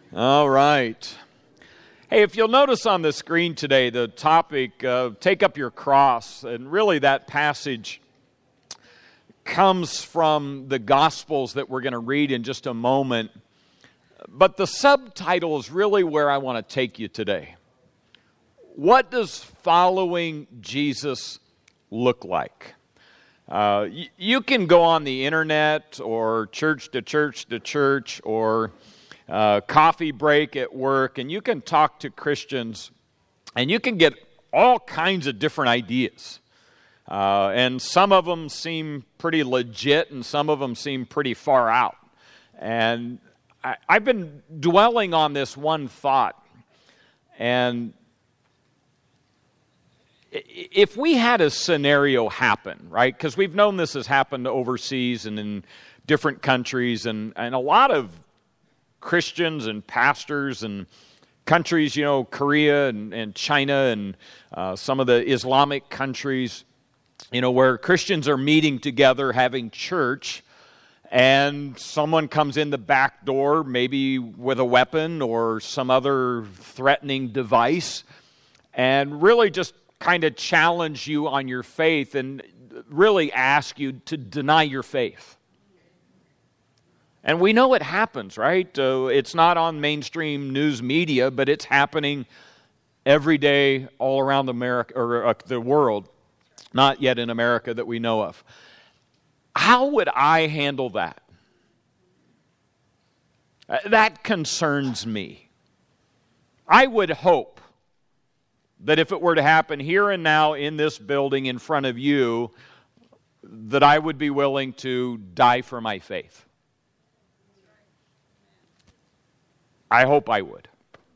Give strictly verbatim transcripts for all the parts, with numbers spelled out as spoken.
All right. Hey, if you'll notice on the screen today, the topic, uh, take up your cross, and really that passage comes from the Gospels that we're going to read in just a moment. But the subtitle is really where I want to take you today. What does following Jesus look like? Uh, y- you can go on the internet or church to church to church or uh, coffee break at work, and you can talk to Christians, and you can get all kinds of different ideas. Uh, and some of them seem pretty legit, and some of them seem pretty far out. And I, I've been dwelling on this one thought, and if we had a scenario happen, right, because we've known this has happened overseas and in different countries, and, and a lot of Christians and pastors and countries, you know, Korea and, and China and uh, some of the Islamic countries, you know, where Christians are meeting together, having church, and someone comes in the back door, maybe with a weapon or some other threatening device, and really just kind of challenge you on your faith and really ask you to deny your faith. And we know it happens, right? Uh, it's not on mainstream news media, but it's happening every day all around America or uh, the world. Not yet in America that we know of. How would I handle that? Uh, that concerns me. I would hope that if it were to happen here and now in this building in front of you, that I would be willing to die for my faith. I hope I would.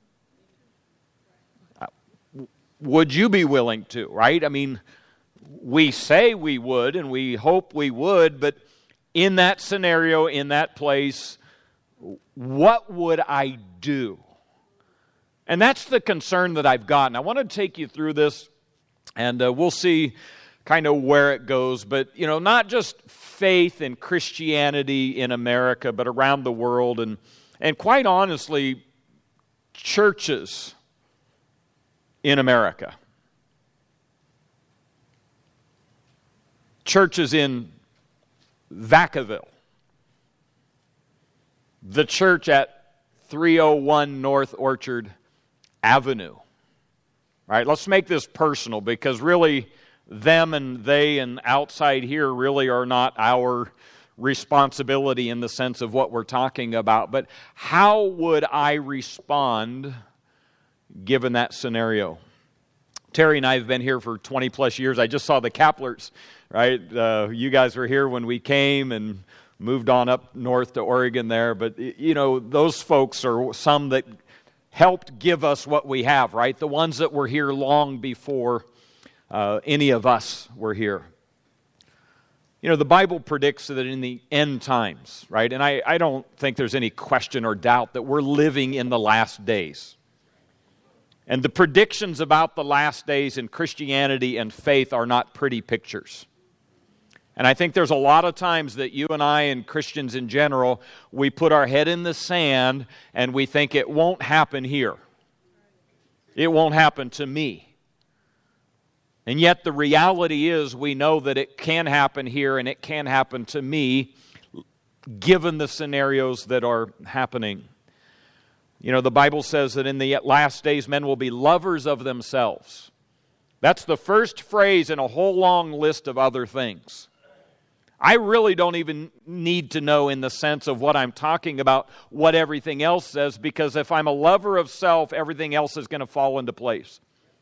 Uh, would you be willing to, right? I mean, we say we would and we hope we would, but in that scenario, in that place, what would I do? And that's the concern that I've gotten. I want to take you through this, and uh, we'll see kind of where it goes. But, you know, not just faith and Christianity in America, but around the world. And, and quite honestly, churches in America. Churches in Vacaville. The church at three oh one North Orchard Avenue. All right, let's make this personal, because really them and they and outside here really are not our responsibility in the sense of what we're talking about. But how would I respond given that scenario? Terry and I have been here for twenty plus years. I just saw the Kaplers, right? Uh, you guys were here when we came and moved on up north to Oregon there. But, you know, those folks are some that helped give us what we have, right? The ones that were here long before uh, any of us were here. You know, the Bible predicts that in the end times, right? And I, I don't think there's any question or doubt that we're living in the last days. And the predictions about the last days in Christianity and faith are not pretty pictures. And I think there's a lot of times that you and I and Christians in general, we put our head in the sand and we think it won't happen here. It won't happen to me. And yet the reality is we know that it can happen here and it can happen to me given the scenarios that are happening. You know, the Bible says that in the last days men will be lovers of themselves. That's the first phrase in a whole long list of other things. I really don't even need to know in the sense of what I'm talking about what everything else says, because if I'm a lover of self, everything else is going to fall into place.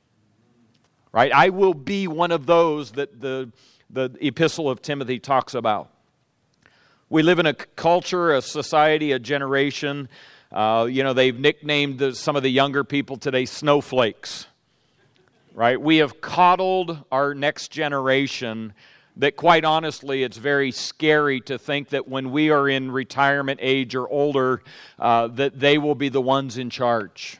Right? I will be one of those that the, the Epistle of Timothy talks about. We live in a culture, a society, a generation. Uh, you know, they've nicknamed the, some of the younger people today snowflakes. Right? We have coddled our next generation that, quite honestly, it's very scary to think that when we are in retirement age or older, uh, that they will be the ones in charge.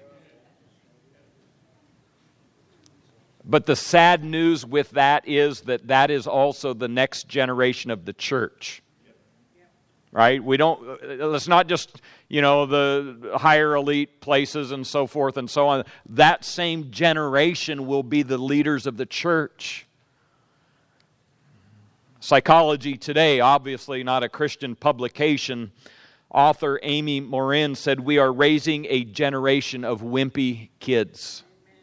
But the sad news with that is that that is also the next generation of the church. right? We don't, it's not just, you know, the higher elite places and so forth and so on. That same generation will be the leaders of the church. Psychology Today, obviously not a Christian publication, author Amy Morin said, "We are raising a generation of wimpy kids."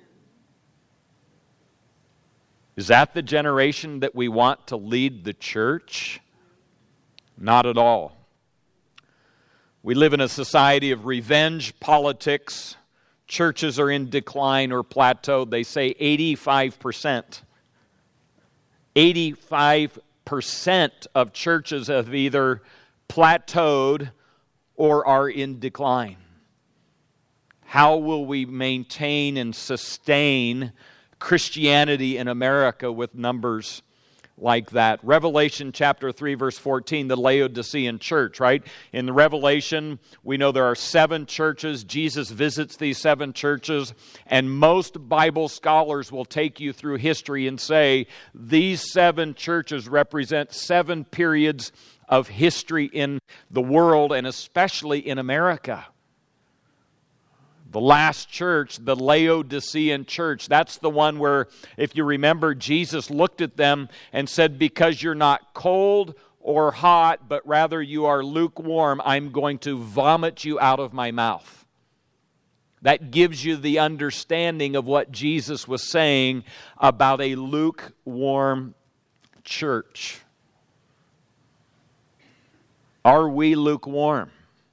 Is that the generation that we want to lead the church? Not at all. We live in a society of revenge politics. Churches are in decline or plateaued. They say eighty-five percent. eighty-five percent of churches have either plateaued or are in decline. How will we maintain and sustain Christianity in America with numbers like that? Revelation chapter three, verse fourteen, the Laodicean church, right? In the Revelation, we know there are seven churches. Jesus visits these seven churches, and most Bible scholars will take you through history and say these seven churches represent seven periods of history in the world, and especially in America. The last church, the Laodicean church, that's the one where, if you remember, Jesus looked at them and said, "Because you're not cold or hot, but rather you are lukewarm, I'm going to vomit you out of my mouth." That gives you the understanding of what Jesus was saying about a lukewarm church. Are we lukewarm?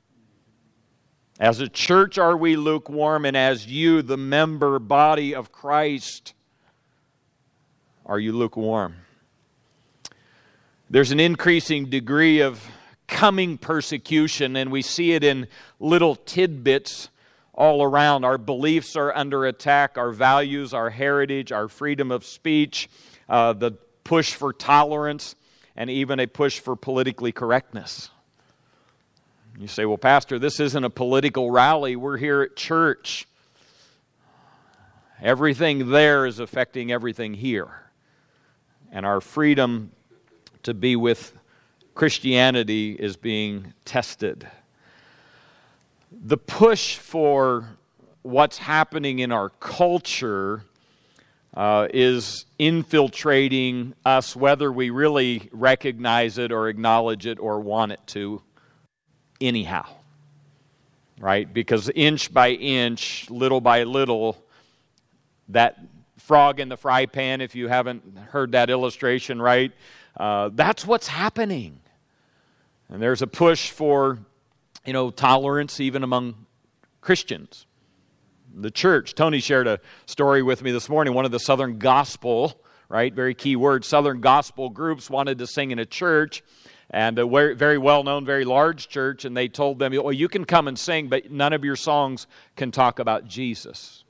As a church, are we lukewarm? And as you, the member body of Christ, are you lukewarm? There's an increasing degree of coming persecution, and we see it in little tidbits all around. Our beliefs are under attack, our values, our heritage, our freedom of speech, uh, the push for tolerance, and even a push for politically correctness. You say, "Well, Pastor, this isn't a political rally. We're here at church." Everything there is affecting everything here. And our freedom to be with Christianity is being tested. The push for what's happening in our culture uh, is infiltrating us, whether we really recognize it or acknowledge it or want it to. Anyhow, right? Because inch by inch, little by little, that frog in the fry pan, if you haven't heard that illustration, right? Uh, that's what's happening. And there's a push for, you know, tolerance even among Christians. The church. Tony shared a story with me this morning. One of the Southern Gospel, right? Very key word. Southern Gospel groups wanted to sing in a church. And a very well-known, very large church, and they told them, "Well, you can come and sing, but none of your songs can talk about Jesus."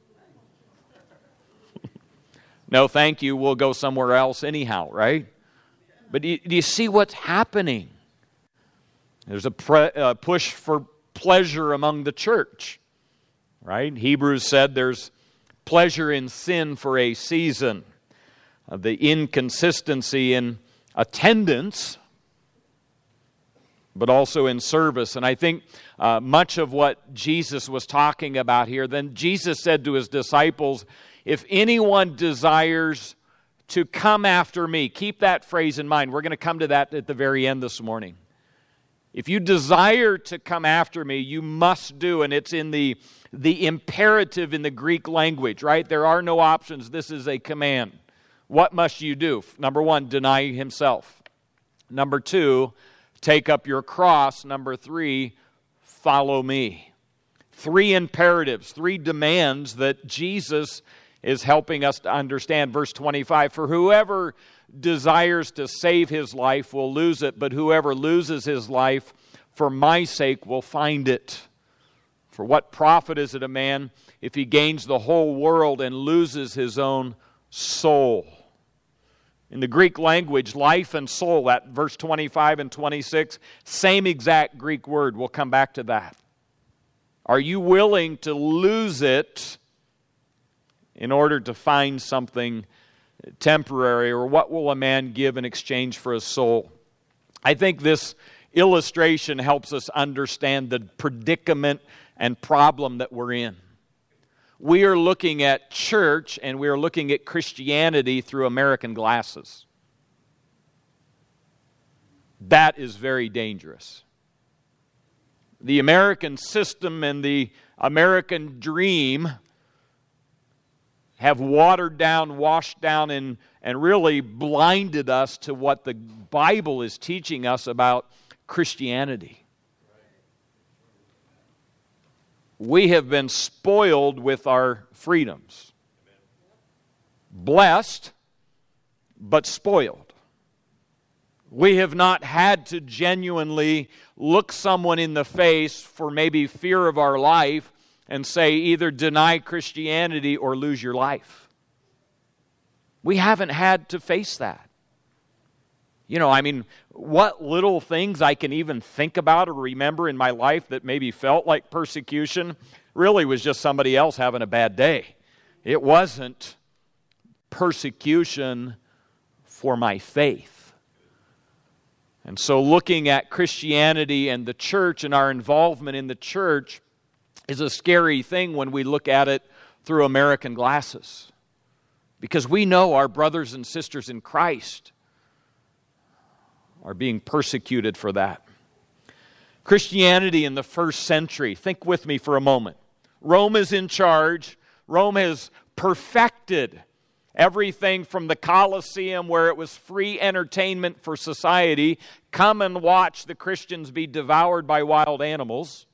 No, thank you, we'll go somewhere else anyhow, right? But do you, do you see what's happening? There's a, pre, a push for pleasure among the church, right? Hebrews said there's pleasure in sin for a season. Uh, the inconsistency in attendance, but also in service. And I think uh, much of what Jesus was talking about here, then Jesus said to his disciples, "If anyone desires to come after me," keep that phrase in mind. We're going to come to that at the very end this morning. If you desire to come after me, you must do, and it's in the, the imperative in the Greek language, right? There are no options. This is a command. What must you do? Number one, deny himself. Number two, take up your cross. Number three, follow me. Three imperatives, three demands that Jesus is helping us to understand. Verse twenty-five, "For whoever desires to save his life will lose it, but whoever loses his life for my sake will find it. For what profit is it a man if he gains the whole world and loses his own soul?" In the Greek language, life and soul, that verse twenty-five and twenty-six, same exact Greek word. We'll come back to that. Are you willing to lose it in order to find something temporary? Or what will a man give in exchange for his soul? I think this illustration helps us understand the predicament and problem that we're in. We are looking at church and we are looking at Christianity through American glasses. That is very dangerous. The American system and the American dream have watered down, washed down, and, and really blinded us to what the Bible is teaching us about Christianity. We have been spoiled with our freedoms. Blessed, but spoiled. We have not had to genuinely look someone in the face for maybe fear of our life and say either deny Christianity or lose your life. We haven't had to face that. You know, I mean, what little things I can even think about or remember in my life that maybe felt like persecution really was just somebody else having a bad day. It wasn't persecution for my faith. And so looking at Christianity and the church and our involvement in the church is a scary thing when we look at it through American glasses. Because we know our brothers and sisters in Christ are being persecuted for that. Christianity in the first century, think with me for a moment. Rome is in charge. Rome has perfected everything from the Colosseum, where it was free entertainment for society. Come and watch the Christians be devoured by wild animals.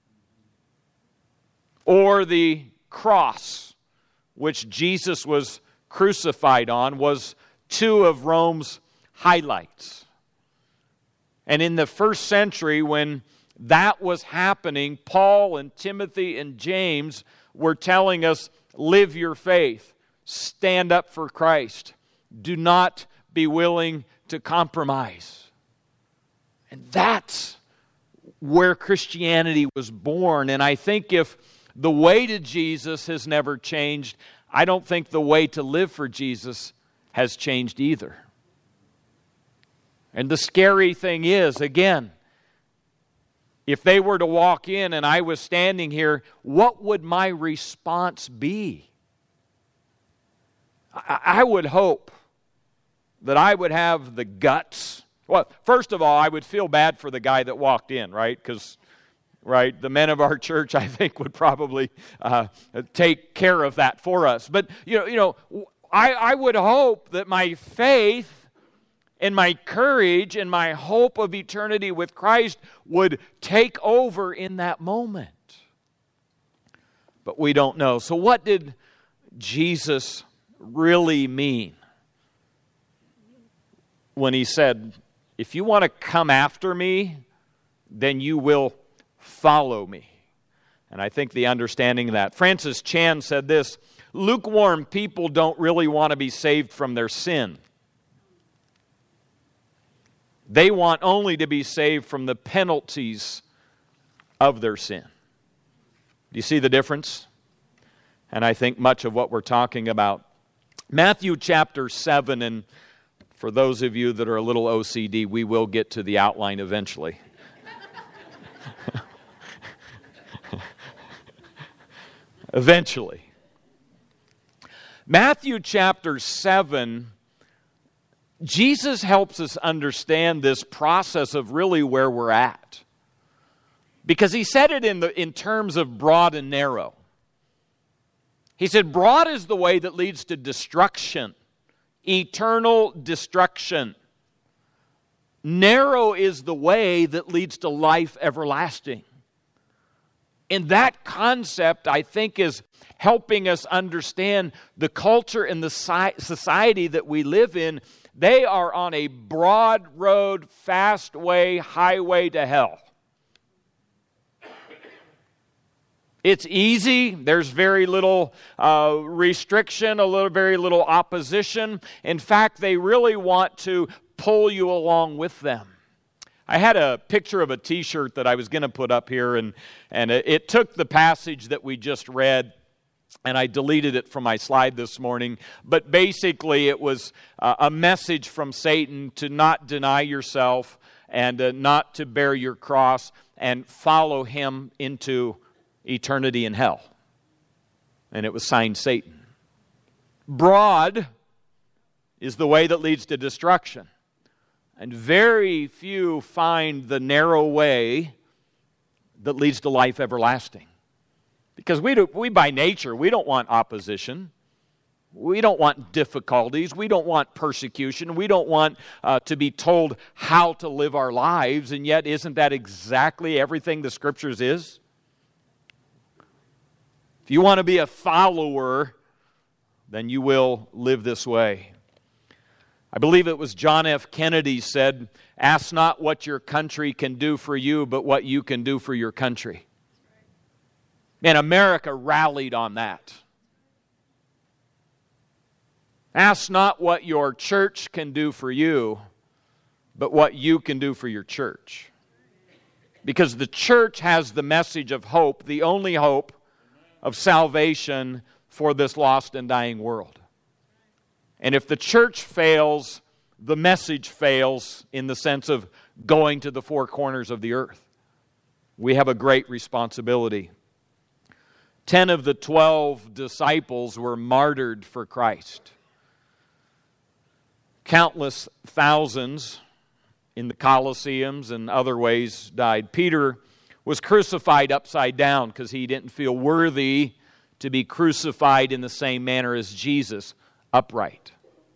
Or the cross, which Jesus was crucified on, was two of Rome's highlights. And in the first century, when that was happening, Paul and Timothy and James were telling us, live your faith, stand up for Christ, do not be willing to compromise. And that's where Christianity was born. And I think if the way to Jesus has never changed, I don't think the way to live for Jesus has changed either. And the scary thing is, again, if they were to walk in and I was standing here, what would my response be? I would hope that I would have the guts. Well, first of all, I would feel bad for the guy that walked in, right? Because, right, the men of our church, I think, would probably uh, take care of that for us. But, you know, you know, I, I would hope that my faith and my courage and my hope of eternity with Christ would take over in that moment. But we don't know. So what did Jesus really mean when he said, if you want to come after me, then you will follow me? And I think the understanding of that. Francis Chan said this, lukewarm people don't really want to be saved from their sin. They want only to be saved from the penalties of their sin. Do you see the difference? And I think much of what we're talking about. Matthew chapter seven, and for those of you that are a little O C D, we will get to the outline eventually. Eventually. Matthew chapter seven, Jesus helps us understand this process of really where we're at. Because he said it in the in terms of broad and narrow. He said, broad is the way that leads to destruction, eternal destruction. Narrow is the way that leads to life everlasting. And that concept, I think, is helping us understand the culture and the society that we live in. They are on a broad road, fast way, highway to hell. It's easy. There's very little uh, restriction, a little, very little opposition. In fact, they really want to pull you along with them. I had a picture of a t-shirt that I was going to put up here, and, and it, it took the passage that we just read, and I deleted it from my slide this morning. But basically, it was uh, a message from Satan to not deny yourself and uh, not to bear your cross and follow him into eternity in hell. And it was signed Satan. Broad is the way that leads to destruction. And very few find the narrow way that leads to life everlasting. Because we, do, we by nature, we don't want opposition. We don't want difficulties. We don't want persecution. We don't want uh, to be told how to live our lives. And yet, isn't that exactly everything the Scriptures is? If you want to be a follower, then you will live this way. I believe it was John F. Kennedy said, "Ask not what your country can do for you, but what you can do for your country." And America rallied on that. Ask not what your church can do for you, but what you can do for your church. Because the church has the message of hope, the only hope of salvation for this lost and dying world. And if the church fails, the message fails in the sense of going to the four corners of the earth. We have a great responsibility. Ten of the twelve disciples were martyred for Christ. Countless thousands in the Colosseums and other ways died. Peter was crucified upside down because he didn't feel worthy to be crucified in the same manner as Jesus, upright.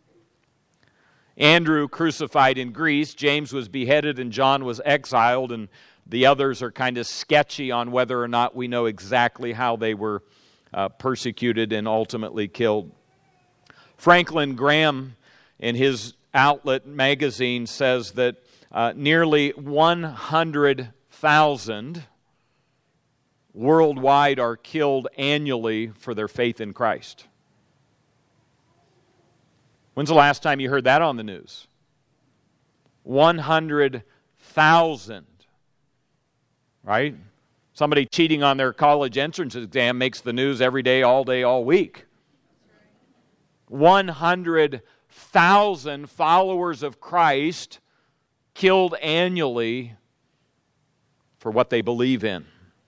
Andrew crucified in Greece. James was beheaded and John was exiled, and the others are kind of sketchy on whether or not we know exactly how they were uh, persecuted and ultimately killed. Franklin Graham, in his Outlet magazine, says that uh, nearly one hundred thousand worldwide are killed annually for their faith in Christ. When's the last time you heard that on the news? one hundred thousand. Right? Somebody cheating on their college entrance exam makes the news every day, all day, all week. one hundred thousand followers of Christ killed annually for what they believe in.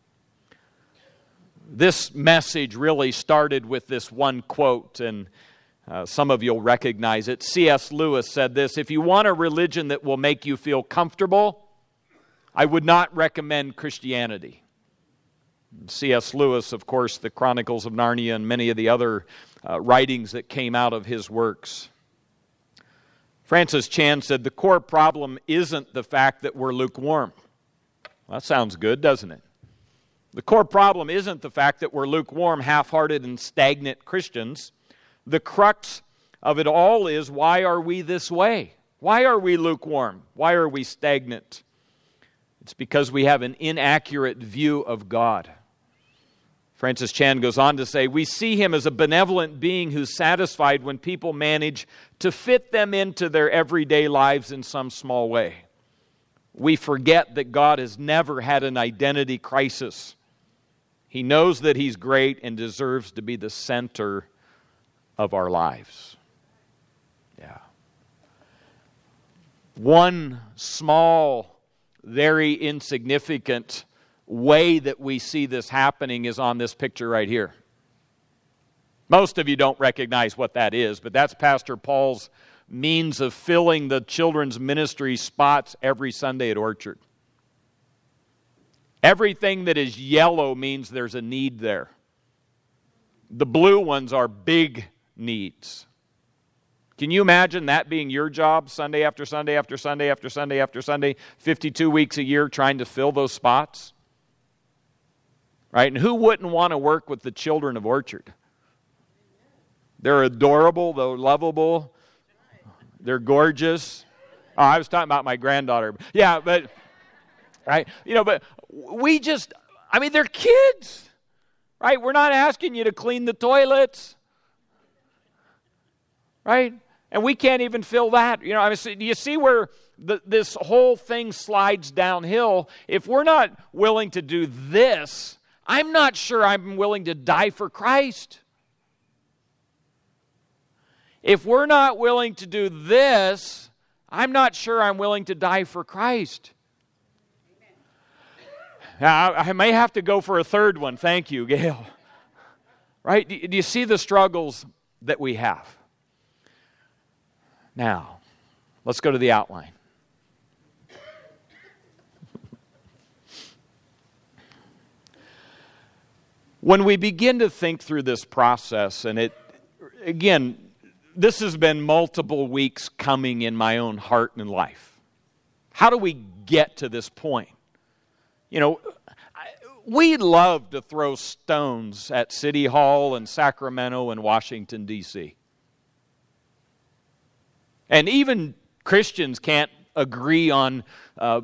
This message really started with this one quote, and uh, some of you will recognize it. C S Lewis said this: "If you want a religion that will make you feel comfortable, I would not recommend Christianity." C S Lewis, of course, the Chronicles of Narnia and many of the other uh, writings that came out of his works. Francis Chan said, "The core problem isn't the fact that we're lukewarm." Well, that sounds good, doesn't it? The core problem isn't the fact that we're lukewarm, half-hearted, and stagnant Christians. The crux of it all is, why are we this way? Why are we lukewarm? Why are we stagnant? It's because we have an inaccurate view of God. Francis Chan goes on to say, "We see Him as a benevolent being who's satisfied when people manage to fit them into their everyday lives in some small way. We forget that God has never had an identity crisis. He knows that He's great and deserves to be the center of our lives." Yeah. One small, very insignificant way that we see this happening is on this picture right here. Most of you don't recognize what that is, but that's Pastor Paul's means of filling the children's ministry spots every Sunday at Orchard. Everything that is yellow means there's a need there. The blue ones are big needs. Can you imagine that being your job Sunday after Sunday after Sunday after Sunday after Sunday, fifty-two weeks a year, trying to fill those spots? Right? And who wouldn't want to work with the children of Orchard? They're adorable, they're lovable, they're gorgeous. Oh, I was talking about my granddaughter. Yeah, but, right? You know, but we just, I mean, they're kids, right? We're not asking you to clean the toilets, right? And we can't even fill that. You know, I mean, do you see where the, this whole thing slides downhill? If we're not willing to do this, I'm not sure I'm willing to die for Christ. If we're not willing to do this, I'm not sure I'm willing to die for Christ. Now, I may have to go for a third one. Thank you, Gail. Right? Do you see the struggles that we have? Now, let's go to the outline. When we begin to think through this process, and it, again, this has been multiple weeks coming in my own heart and life. How do we get to this point? You know, we love to throw stones at City Hall and Sacramento and Washington, D C And even Christians can't agree on uh,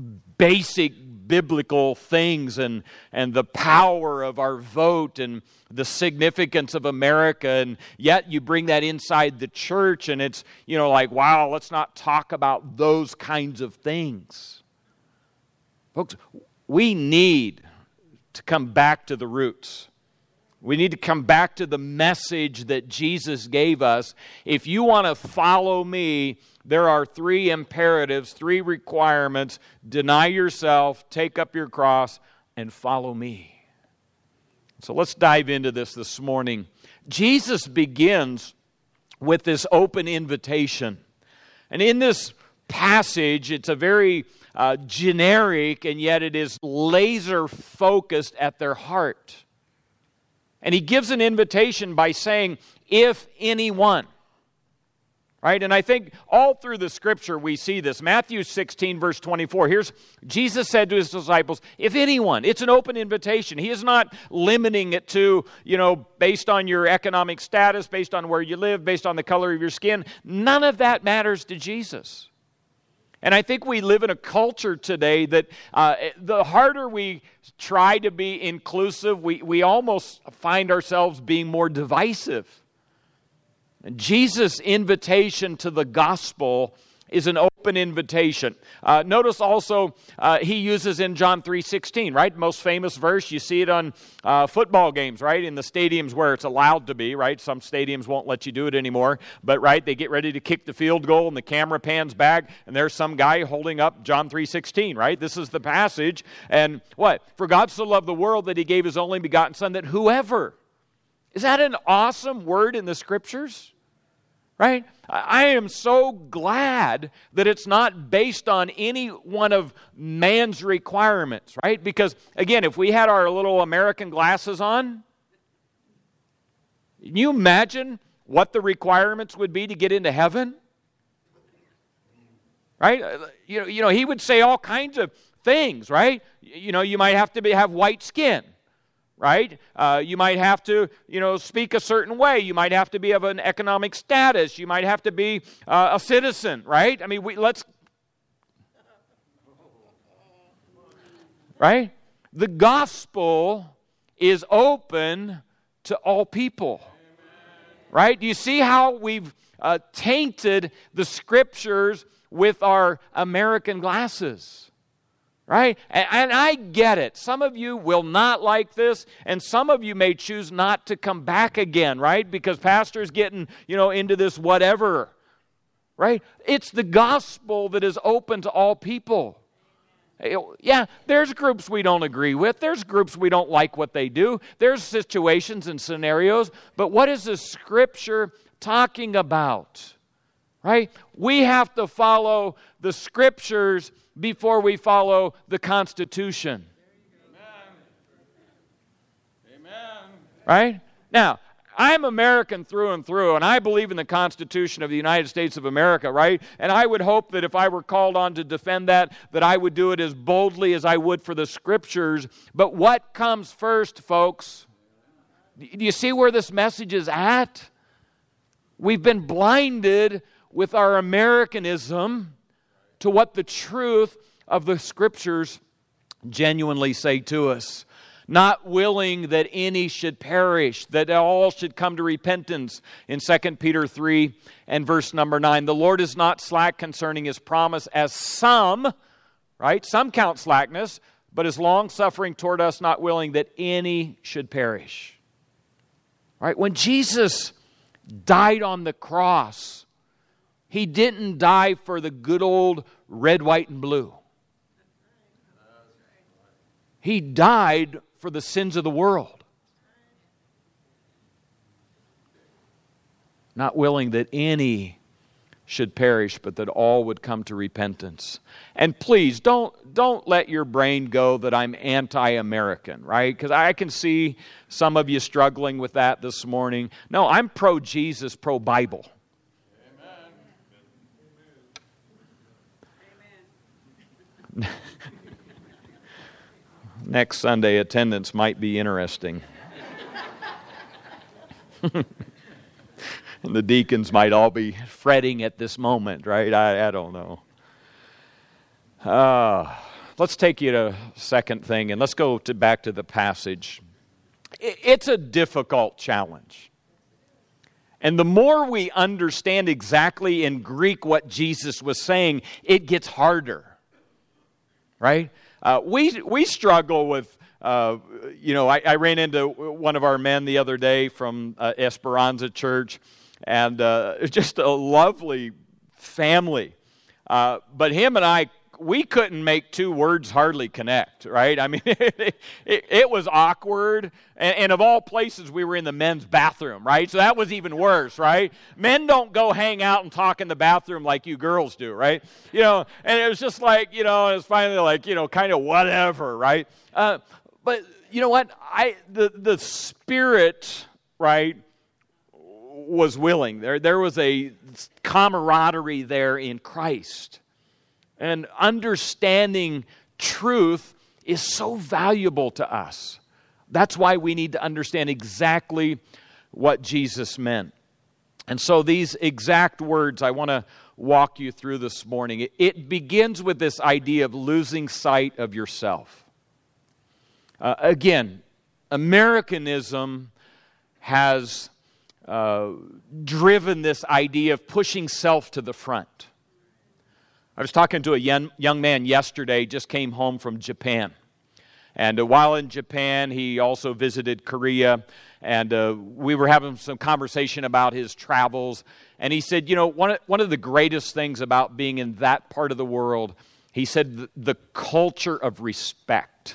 basic biblical things and, and the power of our vote and the significance of America, and yet you bring that inside the church and it's, you know, like, wow, let's not talk about those kinds of things. Folks, we need to come back to the roots. We need to come back to the message that Jesus gave us. If you want to follow me, there are three imperatives, three requirements. Deny yourself, take up your cross, and follow me. So let's dive into this this morning. Jesus begins with this open invitation. And in this passage, it's a very uh, generic, and yet it is laser focused at their heart. And he gives an invitation by saying, if anyone. Right? And I think all through the Scripture we see this. Matthew sixteen, verse twenty-four. Here's, Jesus said to his disciples, if anyone. It's an open invitation. He is not limiting it to, you know, based on your economic status, based on where you live, based on the color of your skin. None of that matters to Jesus. And I think we live in a culture today that uh, the harder we try to be inclusive, we, we almost find ourselves being more divisive. And Jesus' invitation to the gospel is an open invitation. Uh, notice also uh, he uses in John three sixteen, right? Most famous verse. You see it on uh, football games, right? In the stadiums where it's allowed to be, right? Some stadiums won't let you do it anymore. But, right, they get ready to kick the field goal and the camera pans back and there's some guy holding up John three sixteen, right? This is the passage. And what? For God so loved the world that he gave his only begotten Son, that whoever. Is that an awesome word in the Scriptures? Right? I am so glad that it's not based on any one of man's requirements, right? Because, again, if we had our little American glasses on, can you imagine what the requirements would be to get into heaven? Right? You know, you know, he would say all kinds of things, right? You know, you might have to be, have white skin. Right? Uh, you might have to, you know, speak a certain way. You might have to be of an economic status. You might have to be uh, a citizen, right? I mean, we let's, right? The gospel is open to all people, right? Do you see how we've uh, tainted the Scriptures with our American glasses? Right? And, and I get it. Some of you will not like this, and some of you may choose not to come back again, right? Because pastor's getting, you know, into this whatever, right? It's the gospel that is open to all people. Yeah, there's groups we don't agree with. There's groups we don't like what they do. There's situations and scenarios. But what is the Scripture talking about? Right? We have to follow the Scriptures before we follow the Constitution. Amen. Amen. Right? Now, I'm American through and through, and I believe in the Constitution of the United States of America, right? And I would hope that if I were called on to defend that, that I would do it as boldly as I would for the Scriptures. But what comes first, folks? Do you see where this message is at? We've been blinded with our Americanism to what the truth of the Scriptures genuinely say to us. Not willing that any should perish, that all should come to repentance. In Second Peter three and verse number nine, the Lord is not slack concerning His promise, as some, right? Some count slackness, but is long-suffering toward us, not willing that any should perish. Right? When Jesus died on the cross, He didn't die for the good old red, white, and blue. He died for the sins of the world. Not willing that any should perish, but that all would come to repentance. And please, don't, don't let your brain go that I'm anti-American, right? Because I can see some of you struggling with that this morning. No, I'm pro-Jesus, pro-Bible. Amen. Next Sunday, attendance might be interesting. And the deacons might all be fretting at this moment, right? I, I don't know. Uh, let's take you to a second thing, and let's go to back to the passage. It, it's a difficult challenge. And the more we understand exactly in Greek what Jesus was saying, it gets harder, right? Uh, we we struggle with, uh, you know, I, I ran into one of our men the other day from uh, Esperanza Church, and uh, it's just a lovely family. Uh, but him and I, we couldn't make two words hardly connect, right? I mean, it, it, it was awkward. And, and of all places, we were in the men's bathroom, right? So that was even worse, right? Men don't go hang out and talk in the bathroom like you girls do, right? You know, and it was just like, you know, it was finally like, you know, kind of whatever, right? Uh, but you know what? I the the Spirit, right, was willing. There, there was a camaraderie there in Christ. And understanding truth is so valuable to us. That's why we need to understand exactly what Jesus meant. And so these exact words I want to walk you through this morning. It, it begins with this idea of losing sight of yourself. Uh, again, Americanism has uh, driven this idea of pushing self to the front. I was talking to a young, young man yesterday, just came home from Japan. And uh, while in Japan, he also visited Korea. And uh, we were having some conversation about his travels. And he said, you know, one of, one of the greatest things about being in that part of the world, he said, the, the culture of respect.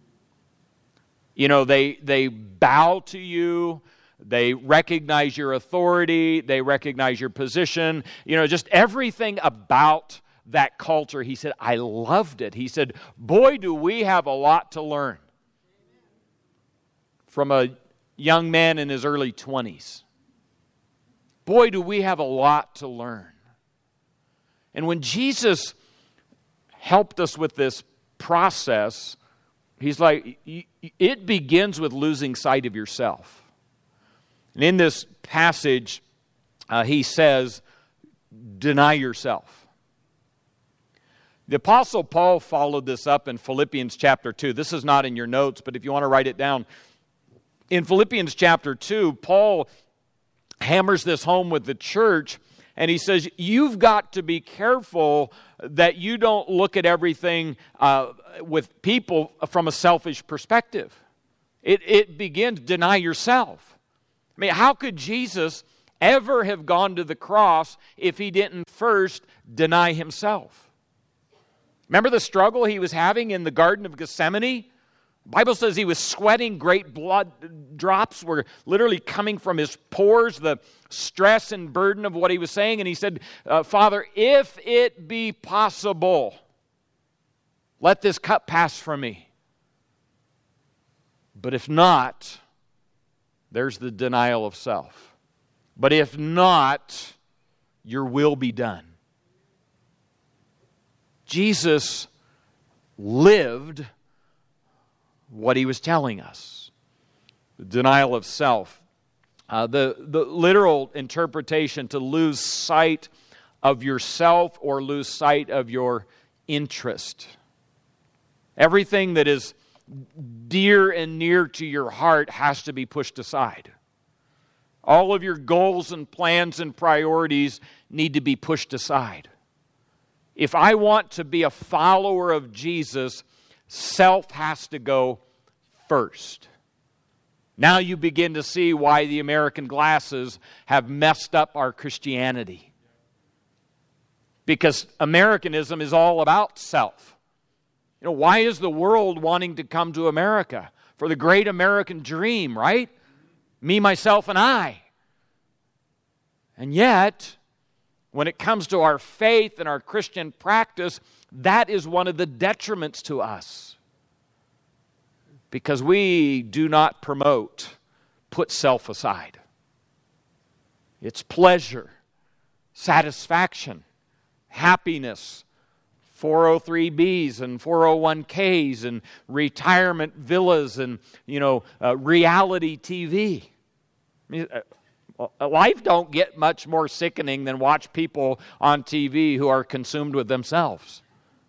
You know, they they bow to you. They recognize your authority. They recognize your position. You know, just everything about that culture. He said, I loved it. He said, boy, do we have a lot to learn from a young man in his early twenties. Boy, do we have a lot to learn. And when Jesus helped us with this process, he's like, it begins with losing sight of yourself. And in this passage, uh, he says, deny yourself. The Apostle Paul followed this up in Philippians chapter two. This is not in your notes, but if you want to write it down. In Philippians chapter two, Paul hammers this home with the church, and he says, you've got to be careful that you don't look at everything uh, with people from a selfish perspective. It, it begins, deny yourself. I mean, how could Jesus ever have gone to the cross if he didn't first deny himself? Remember the struggle he was having in the Garden of Gethsemane? The Bible says he was sweating. Great blood drops were literally coming from his pores, the stress and burden of what he was saying. And he said, uh, Father, if it be possible, let this cup pass from me. But if not, there's the denial of self. But if not, your will be done. Jesus lived what he was telling us. The denial of self. Uh, the, the literal interpretation, to lose sight of yourself or lose sight of your interest. Everything that is dear and near to your heart has to be pushed aside. All of your goals and plans and priorities need to be pushed aside. If I want to be a follower of Jesus, self has to go first. Now you begin to see why the American glasses have messed up our Christianity. Because Americanism is all about self. You know, why is the world wanting to come to America? For the great American dream, right? Me, myself, and I. And yet, when it comes to our faith and our Christian practice, that is one of the detriments to us. Because we do not promote, put self aside. It's pleasure, satisfaction, happiness, four oh three B's and four oh one K's and retirement villas and, you know, uh, reality T V. I mean, uh, life don't get much more sickening than watch people on T V who are consumed with themselves.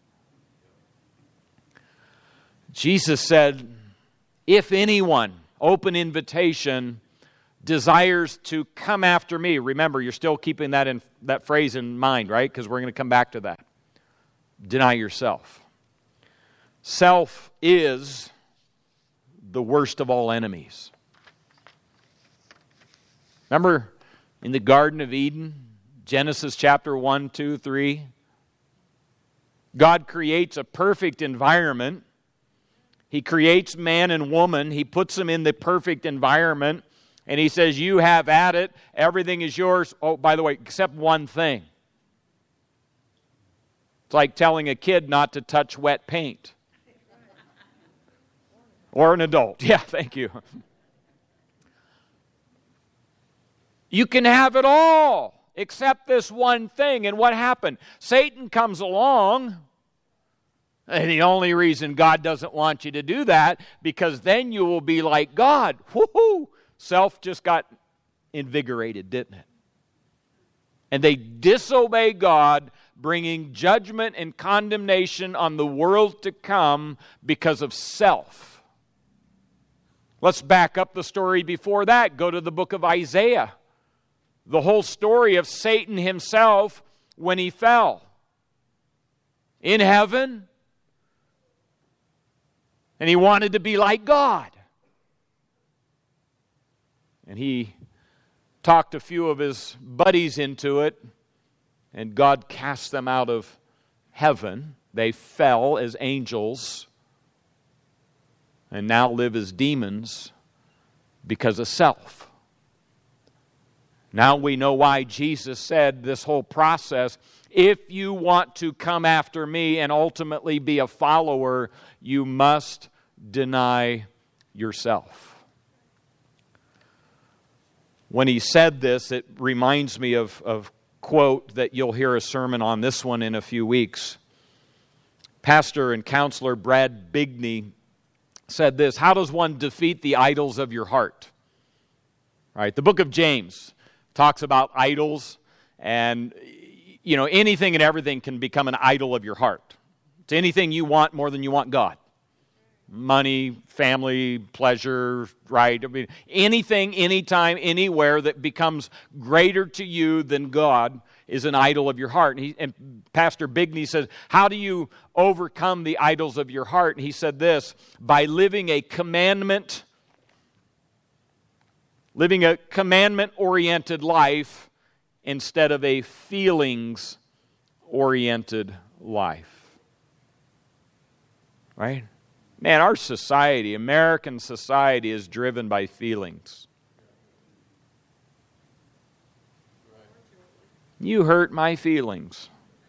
Jesus said, if anyone, open invitation, desires to come after me. Remember, you're still keeping that in that phrase in mind, right? Because we're going to come back to that. Deny yourself. Self is the worst of all enemies. Remember in the Garden of Eden, Genesis chapter one, two, three, God creates a perfect environment. He creates man and woman. He puts them in the perfect environment. And He says, you have at it. Everything is yours. Oh, by the way, except one thing. It's like telling a kid not to touch wet paint. Or an adult. Yeah, thank you. You can have it all except this one thing. And what happened? Satan comes along. And the only reason God doesn't want you to do that, because then you will be like God. Woohoo! Self just got invigorated, didn't it? And they disobey God, bringing judgment and condemnation on the world to come because of self. Let's back up the story before that. Go to the book of Isaiah. The whole story of Satan himself when he fell. In heaven. And he wanted to be like God. And he talked a few of his buddies into it, and God cast them out of heaven. They fell as angels, and now live as demons because of self. Now we know why Jesus said this whole process, if you want to come after me and ultimately be a follower, you must deny yourself. When he said this, it reminds me of a quote that you'll hear a sermon on this one in a few weeks. Pastor and counselor Brad Bigney said this, how does one defeat the idols of your heart? Right? The book of James talks about idols, and you know, anything and everything can become an idol of your heart. It's anything you want more than you want God. Money, family, pleasure, right? I mean, anything, anytime, anywhere that becomes greater to you than God is an idol of your heart. And, he, and Pastor Bigney says, how do you overcome the idols of your heart? And he said this, by living a commandment, living a commandment-oriented life instead of a feelings-oriented life. Right? Man, our society, American society, is driven by feelings. You hurt my feelings.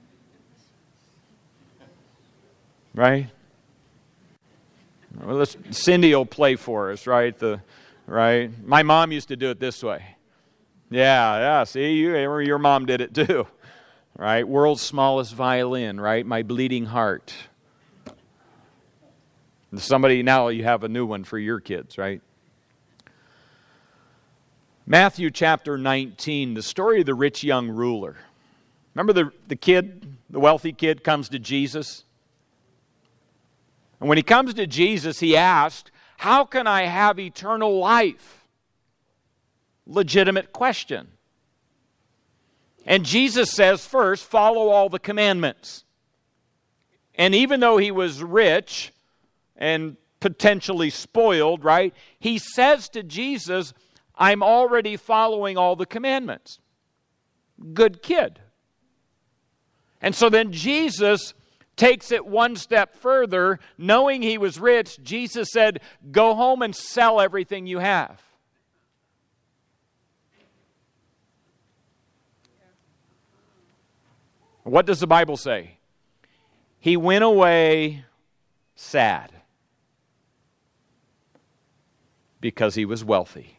Right? Well, let's, Cindy will play for us, right? The, right? My mom used to do it this way. Yeah, yeah, see, you, your mom did it too. Right? World's smallest violin, right? My bleeding heart. Somebody, now you have a new one for your kids, right? Matthew chapter nineteen, the story of the rich young ruler. Remember the, the kid, the wealthy kid comes to Jesus? And when he comes to Jesus, he asked, how can I have eternal life? Legitimate question. And Jesus says, first, follow all the commandments. And even though he was rich and potentially spoiled, right? He says to Jesus, I'm already following all the commandments. Good kid. And so then Jesus takes it one step further. Knowing he was rich, Jesus said, go home and sell everything you have. What does the Bible say? He went away sad because he was wealthy.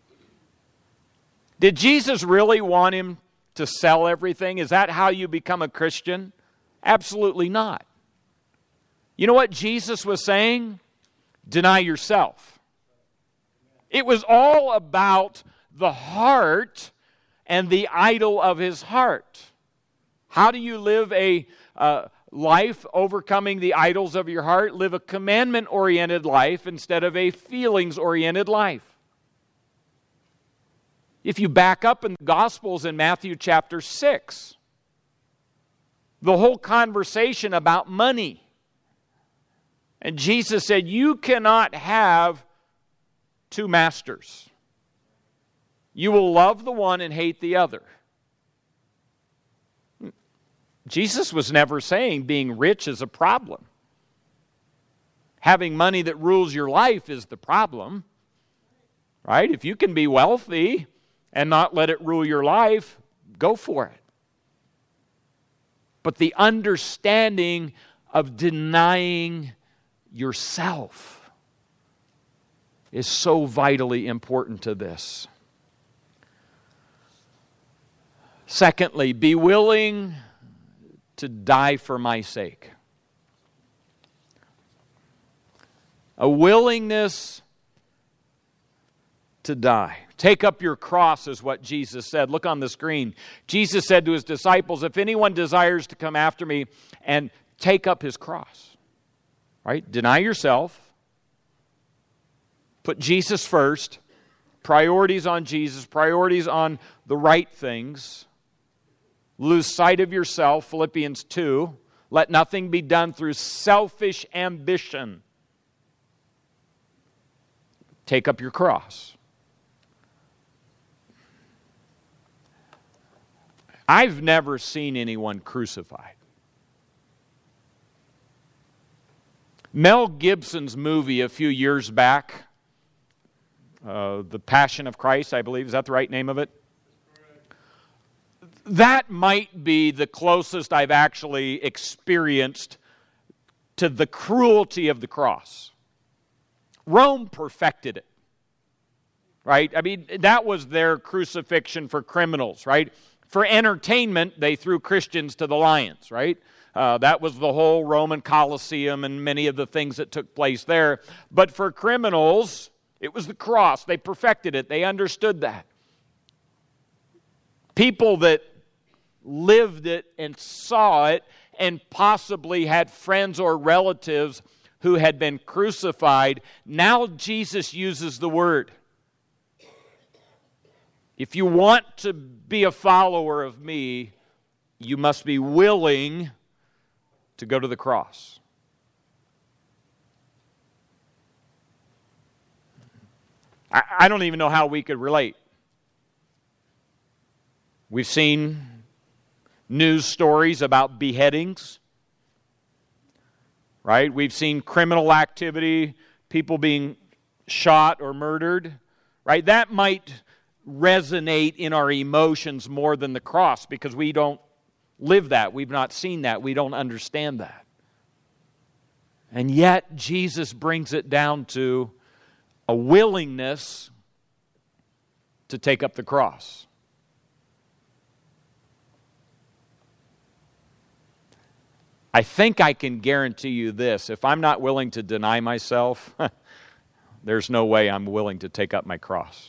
Did Jesus really want him to sell everything? Is that how you become a Christian? Absolutely not. You know what Jesus was saying? Deny yourself. It was all about the heart and the idol of his heart. How do you live a uh, life overcoming the idols of your heart? Live a commandment-oriented life instead of a feelings-oriented life. If you back up in the Gospels in Matthew chapter six, the whole conversation about money. And Jesus said, you cannot have two masters. You will love the one and hate the other. Jesus was never saying being rich is a problem. Having money that rules your life is the problem. Right? If you can be wealthy and not let it rule your life, go for it. But the understanding of denying yourself is so vitally important to this. Secondly, be willing to die for my sake. A willingness to die. Take up your cross is what Jesus said. Look on the screen. Jesus said to his disciples, if anyone desires to come after me, and take up his cross. Right? Deny yourself. Put Jesus first. Priorities on Jesus. Priorities on the right things. Lose sight of yourself, Philippians two. Let nothing be done through selfish ambition. Take up your cross. I've never seen anyone crucified. Mel Gibson's movie a few years back, uh, The Passion of Christ, I believe, is that the right name of it? That might be the closest I've actually experienced to the cruelty of the cross. Rome perfected it, right? I mean, that was their crucifixion for criminals, right? For entertainment, they threw Christians to the lions, right? Uh, that was the whole Roman Colosseum and many of the things that took place there. But for criminals, it was the cross. They perfected it. They understood that. People that lived it and saw it and possibly had friends or relatives who had been crucified, now Jesus uses the word. If you want to be a follower of me, you must be willing to go to the cross. I, I don't even know how we could relate. We've seen news stories about beheadings, right? We've seen criminal activity, people being shot or murdered, right? That might resonate in our emotions more than the cross because we don't live that. We've not seen that. We don't understand that. And yet, Jesus brings it down to a willingness to take up the cross. I think I can guarantee you this. If I'm not willing to deny myself, there's no way I'm willing to take up my cross.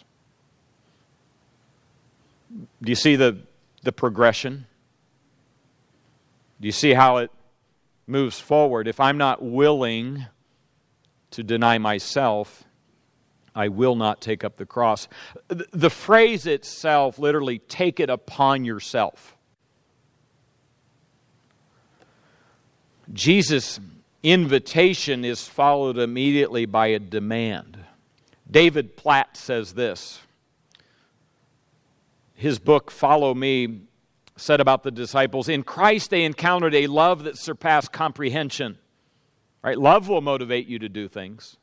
Do you see the, the progression? Do you see how it moves forward? If I'm not willing to deny myself, I will not take up the cross. The, the phrase itself, literally, take it upon yourself. Jesus' invitation is followed immediately by a demand. David Platt says this. His book, Follow Me, said about the disciples, in Christ they encountered a love that surpassed comprehension. Right? Love will motivate you to do things.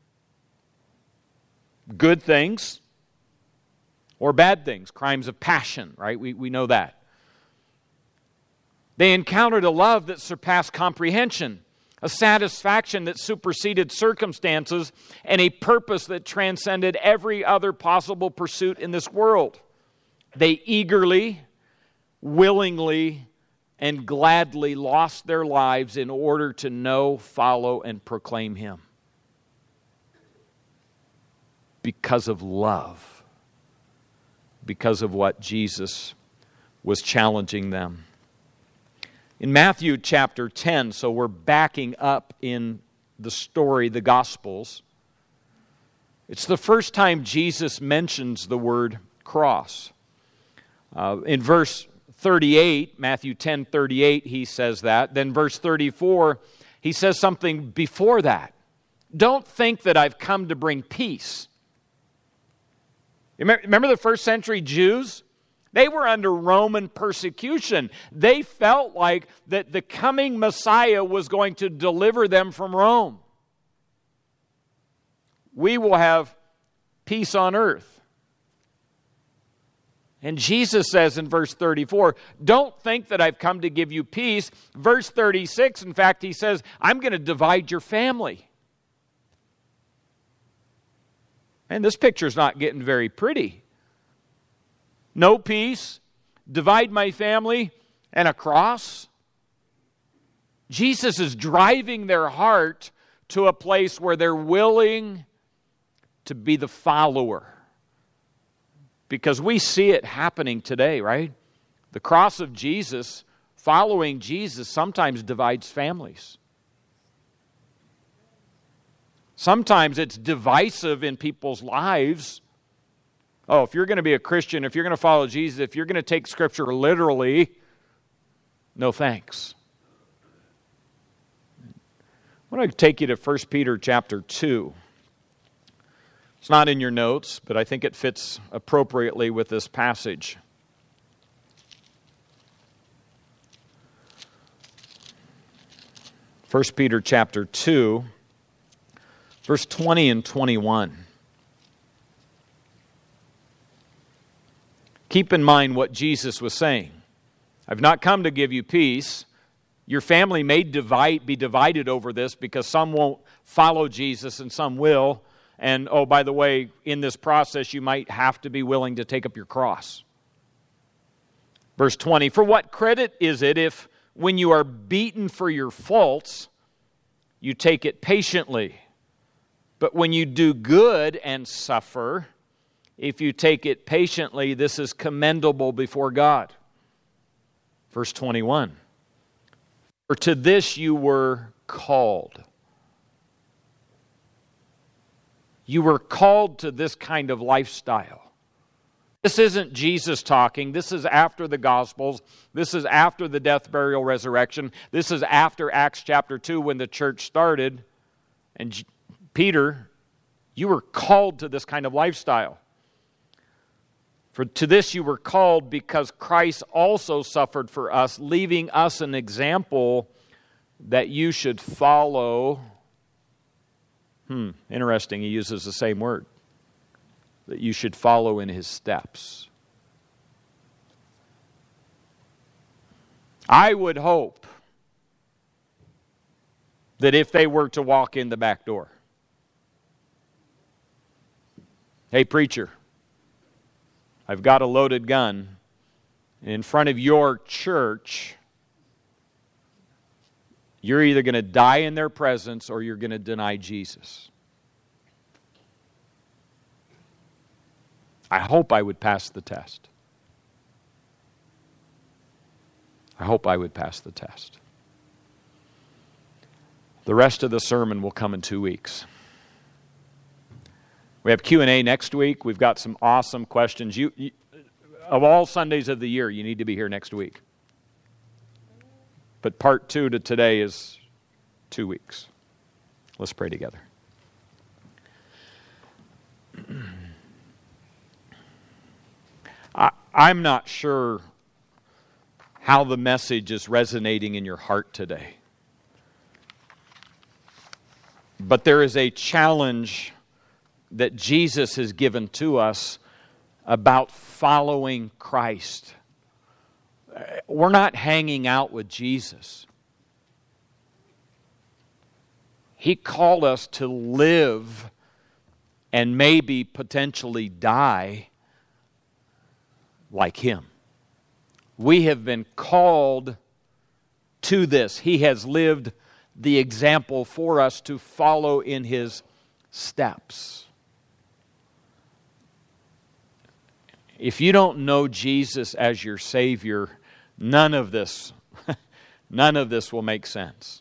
Good things or bad things, crimes of passion, right? We, we know that. They encountered a love that surpassed comprehension, a satisfaction that superseded circumstances, and a purpose that transcended every other possible pursuit in this world. They eagerly, willingly, and gladly lost their lives in order to know, follow, and proclaim Him. Because of love. Because of what Jesus was challenging them. In Matthew chapter ten, so we're backing up in the story, the Gospels, it's the first time Jesus mentions the word cross. Uh, in verse thirty-eight, Matthew ten thirty-eight, he says that. Then verse thirty-four, he says something before that. Don't think that I've come to bring peace. Remember the first century Jews? They were under Roman persecution. They felt like that the coming Messiah was going to deliver them from Rome. We will have peace on earth. And Jesus says in verse thirty-four, don't think that I've come to give you peace. Verse thirty-six, in fact, he says, I'm going to divide your family. And this picture's not getting very pretty. No peace, divide my family, and a cross. Jesus is driving their heart to a place where they're willing to be the follower. Because we see it happening today, right? The cross of Jesus, following Jesus, sometimes divides families. Sometimes it's divisive in people's lives. Oh, if you're going to be a Christian, if you're going to follow Jesus, if you're going to take Scripture literally, no thanks. I want to take you to First Peter chapter two. It's not in your notes, but I think it fits appropriately with this passage. First Peter chapter two, verse twenty and twenty-one. Keep in mind what Jesus was saying. I've not come to give you peace. Your family may divide, be divided over this because some won't follow Jesus and some will. And, oh, by the way, in this process, you might have to be willing to take up your cross. Verse twenty, for what credit is it if, when you are beaten for your faults, you take it patiently? But when you do good and suffer, if you take it patiently, this is commendable before God. Verse twenty-one, for to this you were called. You were called to this kind of lifestyle. This isn't Jesus talking. This is after the Gospels. This is after the death, burial, resurrection. This is after Acts chapter two when the church started. And Peter, you were called to this kind of lifestyle. For to this you were called because Christ also suffered for us, leaving us an example that you should follow. Hmm, interesting, he uses the same word. That you should follow in his steps. I would hope that if they were to walk in the back door, hey preacher, I've got a loaded gun in front of your church. You're either going to die in their presence or you're going to deny Jesus. I hope I would pass the test. I hope I would pass the test. The rest of the sermon will come in two weeks. We have Q and A next week. We've got some awesome questions. You, you, of all Sundays of the year, you need to be here next week. But part two to today is two weeks. Let's pray together. I, I'm not sure how the message is resonating in your heart today. But there is a challenge that Jesus has given to us about following Christ. We're not hanging out with Jesus. He called us to live and maybe potentially die like Him. We have been called to this. He has lived the example for us to follow in His steps. If you don't know Jesus as your Savior, none of this, none of this will make sense.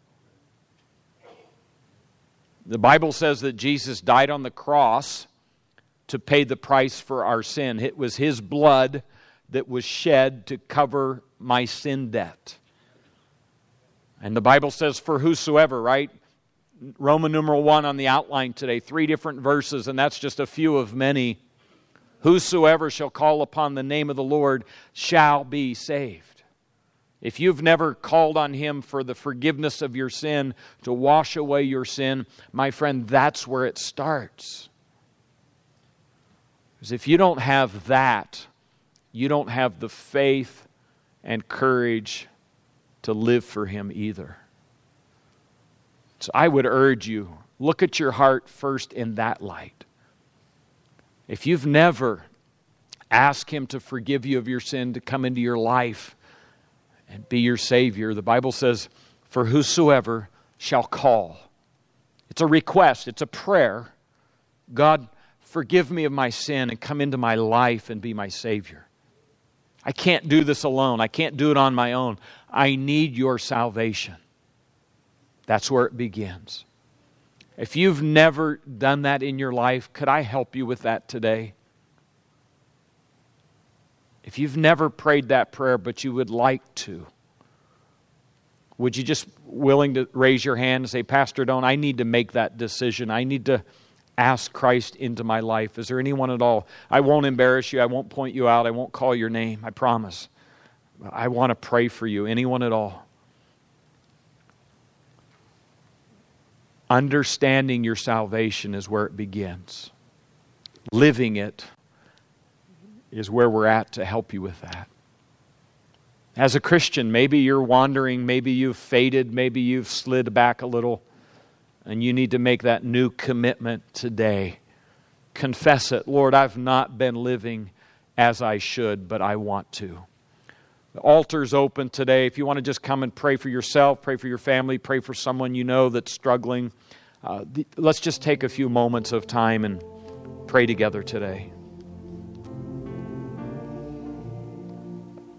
The Bible says that Jesus died on the cross to pay the price for our sin. It was His blood that was shed to cover my sin debt. And the Bible says, for whosoever, right? Roman numeral one on the outline today, three different verses, and that's just a few of many. Whosoever shall call upon the name of the Lord shall be saved. If you've never called on Him for the forgiveness of your sin, to wash away your sin, my friend, that's where it starts. Because if you don't have that, you don't have the faith and courage to live for Him either. So I would urge you, look at your heart first in that light. If you've never asked Him to forgive you of your sin, to come into your life and be your Savior, the Bible says, for whosoever shall call. It's a request, it's a prayer. God, forgive me of my sin and come into my life and be my Savior. I can't do this alone. I can't do it on my own. I need your salvation. That's where it begins. If you've never done that in your life, could I help you with that today? If you've never prayed that prayer, but you would like to, would you just willing to raise your hand and say, Pastor Doan, I need to make that decision. I need to ask Christ into my life. Is there anyone at all? I won't embarrass you. I won't point you out. I won't call your name. I promise. I want to pray for you. Anyone at all? Understanding your salvation is where it begins. Living it is where we're at to help you with that. As a Christian, maybe you're wandering, maybe you've faded, maybe you've slid back a little, and you need to make that new commitment today. Confess it. Lord, I've not been living as I should, but I want to. The altar's open today. If you want to just come and pray for yourself, pray for your family, pray for someone you know that's struggling, uh, let's just take a few moments of time and pray together today.